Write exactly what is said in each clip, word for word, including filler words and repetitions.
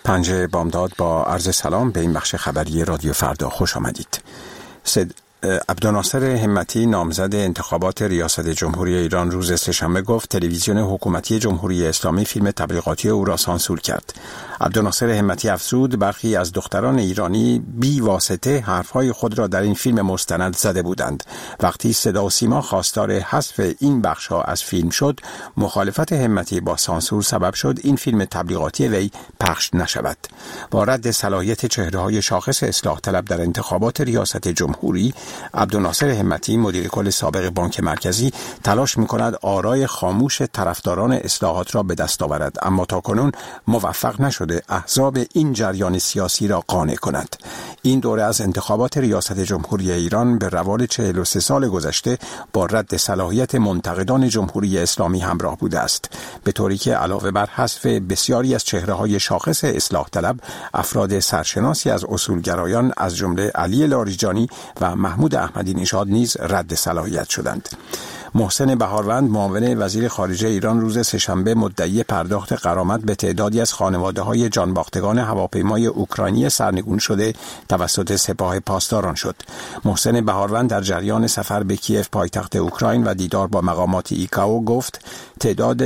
پنجه بامداد با عرض سلام به این بخش خبری رادیو فردا خوش آمدید. سید عبدالناصر همتی نامزد انتخابات ریاست جمهوری ایران روز سه‌شنبه گفت تلویزیون حکومتی جمهوری اسلامی فیلم تبلیغاتی او را سانسور کرد. عبدالناصر همتی افزود برخی از دختران ایرانی بی واسطه حرفهای خود را در این فیلم مستند زده بودند. وقتی صدا و سیما خواستار حذف این بخش‌ها از فیلم شد، مخالفت همتی با سانسور سبب شد این فیلم تبلیغاتی وی پخش نشود. با رد صلاحیت چهره‌های شاخص اصلاح طلب در انتخابات ریاست جمهوری، عبدالناصر همتی مدیر کل سابق بانک مرکزی تلاش می‌کند آرای خاموش طرفداران اصلاحات را به دست آورد، اما تاکنون موفق نشده احزاب این جریان سیاسی را قانع کند. این دوره از انتخابات ریاست جمهوری ایران به روال چهل و سه سال گذشته با رد صلاحیت منتقدان جمهوری اسلامی همراه بوده است، به طوری که علاوه بر حذف بسیاری از چهره‌های شاخص اصلاح طلب، افراد سرشناسی از اصولگرایان از جمله علی لاریجانی و محمود احمدی نژاد نیز رد صلاحیت شدند. محسن بهاروند معاون وزیر خارجه ایران روز سه‌شنبه مدعی پرداخت غرامت به تعدادی از خانواده‌های جانباختگان هواپیمای اوکراینی سرنگون شده توسط سپاه پاسداران شد. محسن بهاروند در جریان سفر به کیف پایتخت اوکراین و دیدار با مقامات ایکائو گفت تعداد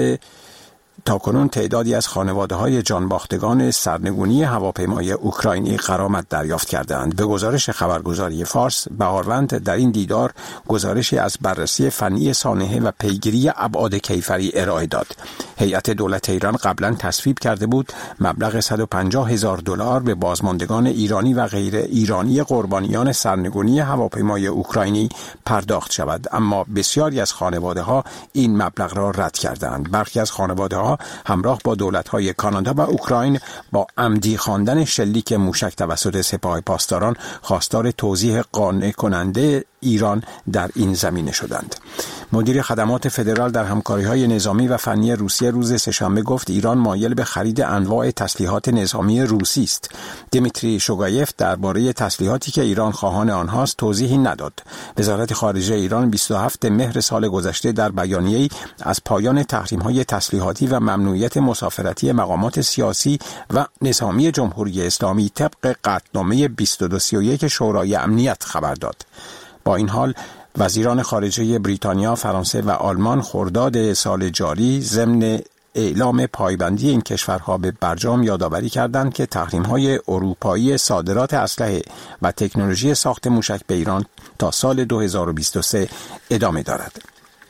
تاکنون تعدادی از خانواده‌های جانباختگان سرنگونی هواپیمای اوکراینی غرامت دریافت کردند. به گزارش خبرگزاری فارس، بهاروند در این دیدار گزارشی از بررسی فنی سانحه و پیگیری ابعاد کیفری ارائه داد. هیئت دولت ایران قبلا تصویب کرده بود مبلغ صد و پنجاه هزار دلار به بازماندگان ایرانی و غیر ایرانی قربانیان سرنگونی هواپیمای اوکراینی پرداخت شود، اما بسیاری از خانواده‌ها این مبلغ را رد کردند. برخی از خانواده‌ها همراه با دولت‌های کانادا و اوکراین با عمدی خواندن شلیک موشک توسط سپاه پاسداران خواستار توضیح قانع کننده ایران در این زمینه شدند. مدیر خدمات فدرال در همکاری‌های نظامی و فنی روسیه روز سه‌شنبه گفت ایران مایل به خرید انواع تسلیحات نظامی روسی است. دیمیتری شوگایف درباره تسلیحاتی که ایران خواهان آنهاست توضیحی نداد. وزارت خارجه ایران بیست و هفتم مهر سال گذشته در بیانیه‌ای از پایان تحریم‌های تسلیحاتی و ممنوعیت مسافرتی مقامات سیاسی و نظامی جمهوری اسلامی طبق قطعنامه بیست و دو سی و یک شورای امنیت خبر داد. با این حال وزیران خارجه بریتانیا، فرانسه و آلمان خرداد سال جاری ضمن اعلام پایبندی این کشورها به برجام یادآوری کردند که تحریم‌های اروپایی صادرات اسلحه و تکنولوژی ساخت موشک به ایران تا سال دو هزار و بیست و سه ادامه دارد.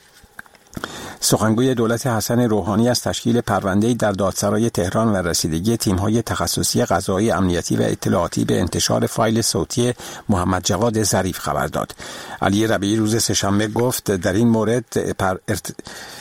سخنگوی دولت حسن روحانی از تشکیل پرونده‌ای در دادسرای تهران و رسیدگی تیم‌های تخصصی قضایی، امنیتی و اطلاعاتی به انتشار فایل صوتی محمد جواد ظریف خبر داد. علی ربیعی روز سه‌شنبه گفت در این مورد پر ارت...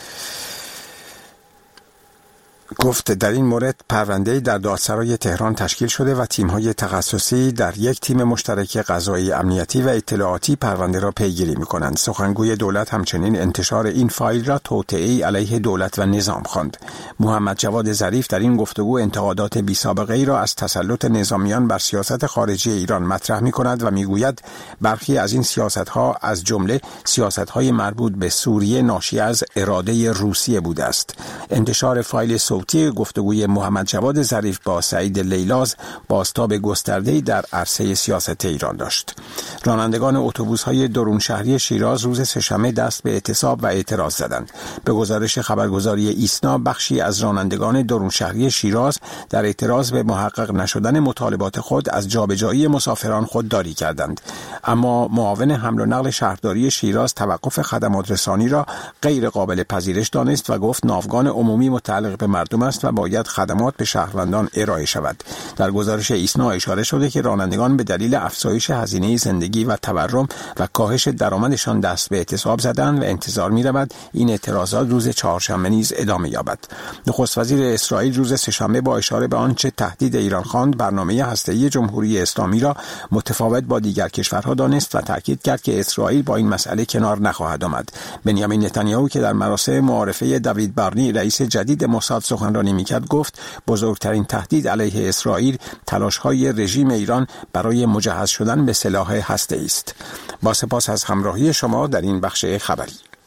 گفت در این مورد پرونده‌ای در دادسرای تهران تشکیل شده و تیم‌های تخصصی در یک تیم مشترک قضایی، امنیتی و اطلاعاتی پرونده را پیگیری می‌کنند. سخنگوی دولت همچنین انتشار این فایل را توطئه‌ای علیه دولت و نظام خواند. محمد جواد ظریف در این گفتگو انتقادات بی‌سابقه‌ای را از تسلط نظامیان بر سیاست خارجی ایران مطرح می‌کند و می‌گوید برخی از این سیاست‌ها از جمله سیاست‌های مربوط به سوریه ناشی از اراده روسیه بوده است. انتشار فایل صوتی گفتگوی محمد جواد ظریف با سعید لیلاز بازتاب گسترده‌ای در عرصه سیاست ایران داشت. رانندگان اتوبوس‌های درون شهری شیراز روز سه‌شنبه دست به اعتصاب و اعتراض زدند. به گزارش خبرگزاری ایسنا، بخشی از رانندگان درون شهری شیراز در اعتراض به محقق نشدن مطالبات خود از جابجایی مسافران خودداری کردند، اما معاون حمل و نقل شهرداری شیراز توقف خدمات رسانی را غیر قابل پذیرش دانست و گفت ناوگان عمومی متعلق به مردم است و باید خدمات به شهروندان ارائه شود. در گزارش ایسنا اشاره شده که رانندگان به دلیل افزایش هزینه زندگی و تورم و کاهش درآمدشان دست به اعتصاب زدند و انتظار می‌رود این اعتراضات روز چهارشنبه نیز ادامه یابد. نخست وزیر اسرائیل روز سه‌شنبه با اشاره به آنچه تهدید ایران خواند برنامه هسته‌ای جمهوری اسلامی را متفاوت با دیگر کشورها دانست و تاکید کرد که اسرائیل با این مسئله کنار نخواهد آمد. بنیامین نتانیاهو که در مراسم معارفه دوید بارنی رئیس جدید موساد سخنرانی میکرد گفت بزرگترین تهدید علیه اسرائیل تلاش‌های رژیم ایران برای مجهز شدن به سلاح هسته‌ای است. با سپاس از همراهی شما در این بخش خبری.